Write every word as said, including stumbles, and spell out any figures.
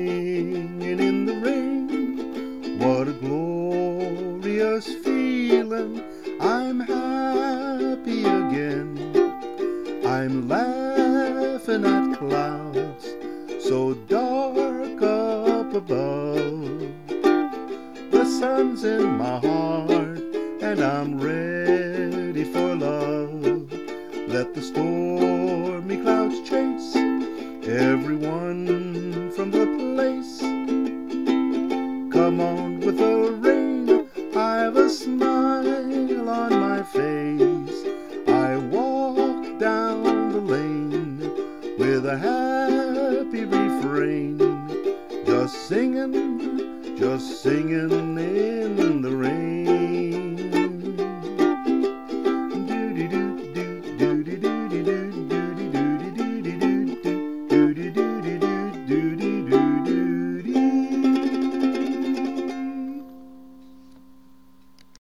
singing in the rain. What a glorious feeling. I'm happy again. I'm laughing at clouds so dark up above. The sun's in my heart and I'm ready for love. Let the stormy clouds chase everyone from the place. Come on with the rain, I've a smile on my face. I walk down the lane with a happy refrain, just singing, just singing in the rain.